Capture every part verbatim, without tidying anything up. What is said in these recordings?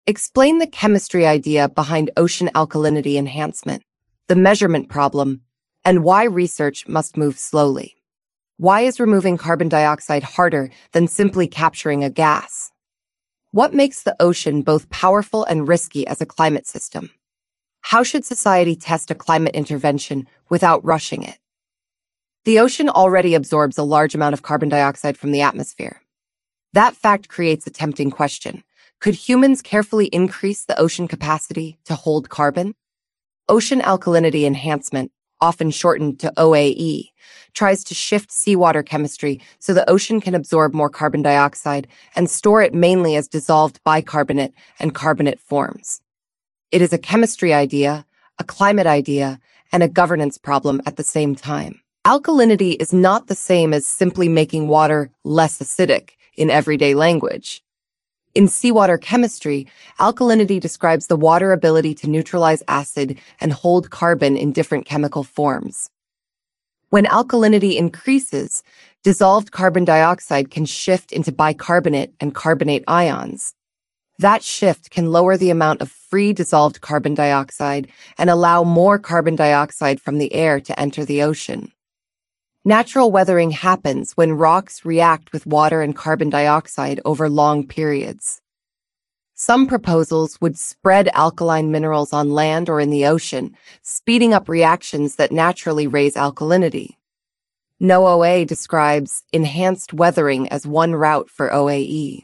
Explain the chemistry idea behind ocean alkalinity enhancement, the measurement problem, and why research must move slowly. Why is removing carbon dioxide harder than simply capturing a gas? What makes the ocean both powerful and risky as a climate system? How should society test a climate intervention without rushing it? The ocean already absorbs a large amount of carbon dioxide from the atmosphere. That fact creates a tempting question. Could humans carefully increase the ocean capacity to hold carbon? Ocean alkalinity enhancement, often shortened to O A E, tries to shift seawater chemistry so the ocean can absorb more carbon dioxide and store it mainly as dissolved bicarbonate and carbonate forms. It is a chemistry idea, a climate idea, and a governance problem at the same time. Alkalinity is not the same as simply making water less acidic in everyday language. In seawater chemistry, alkalinity describes the water's ability to neutralize acid and hold carbon in different chemical forms. When alkalinity increases, dissolved carbon dioxide can shift into bicarbonate and carbonate ions. That shift can lower the amount of free dissolved carbon dioxide and allow more carbon dioxide from the air to enter the ocean. Natural weathering happens when rocks react with water and carbon dioxide over long periods. Some proposals would spread alkaline minerals on land or in the ocean, speeding up reactions that naturally raise alkalinity. NOAA describes enhanced weathering as one route for O A E.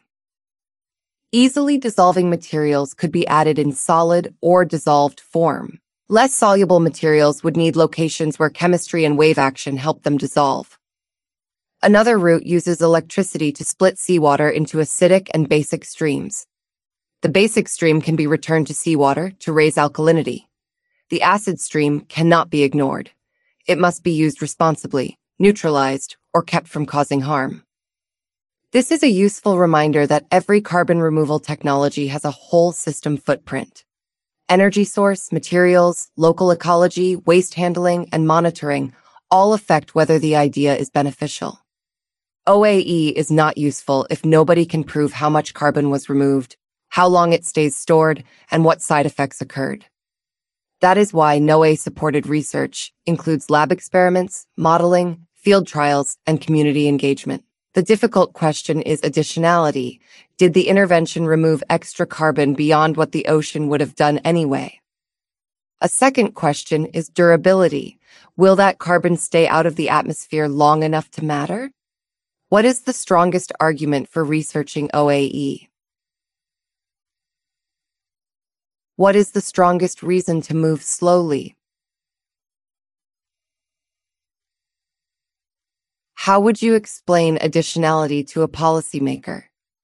Easily dissolving materials could be added in solid or dissolved form. Less soluble materials would need locations where chemistry and wave action help them dissolve. Another route uses electricity to split seawater into acidic and basic streams. The basic stream can be returned to seawater to raise alkalinity. The acid stream cannot be ignored. It must be used responsibly, neutralized, or kept from causing harm. This is a useful reminder that every carbon removal technology has a whole system footprint. Energy source, materials, local ecology, waste handling, and monitoring all affect whether the idea is beneficial. O A E is not useful if nobody can prove how much carbon was removed, how long it stays stored, and what side effects occurred. That is why NOAA-supported research includes lab experiments, modeling, field trials, and community engagement. The difficult question is additionality. Did the intervention remove extra carbon beyond what the ocean would have done anyway? A second question is durability. Will that carbon stay out of the atmosphere long enough to matter? What is the strongest argument for researching O A E? What is the strongest reason to move slowly? How would you explain additionality to a policymaker?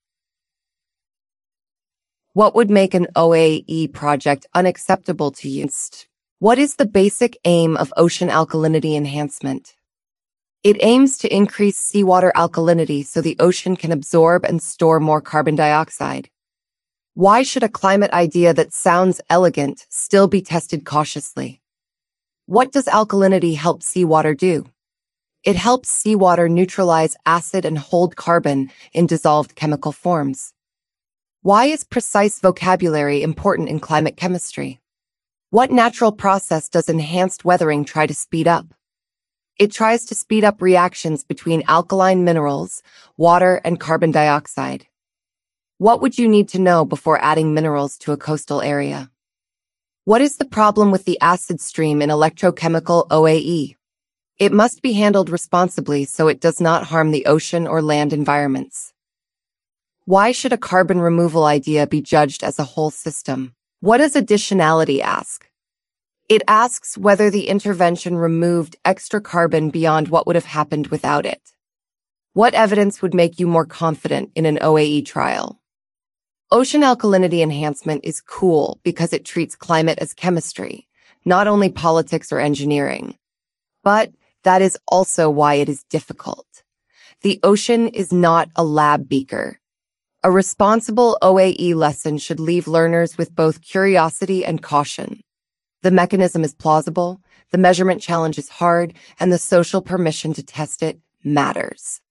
What would make an O A E project unacceptable to you? What is the basic aim of ocean alkalinity enhancement? It aims to increase seawater alkalinity so the ocean can absorb and store more carbon dioxide. Why should a climate idea that sounds elegant still be tested cautiously? What does alkalinity help seawater do? It helps seawater neutralize acid and hold carbon in dissolved chemical forms. Why is precise vocabulary important in climate chemistry? What natural process does enhanced weathering try to speed up? It tries to speed up reactions between alkaline minerals, water, and carbon dioxide. What would you need to know before adding minerals to a coastal area? What is the problem with the acid stream in electrochemical O A E? It must be handled responsibly so it does not harm the ocean or land environments. Why should a carbon removal idea be judged as a whole system? What does additionality ask? It asks whether the intervention removed extra carbon beyond what would have happened without it. What evidence would make you more confident in an O A E trial? Ocean alkalinity enhancement is cool because it treats climate as chemistry, not only politics or engineering. But that is also why it is difficult. The ocean is not a lab beaker. A responsible O A E lesson should leave learners with both curiosity and caution. The mechanism is plausible, the measurement challenge is hard, and the social permission to test it matters.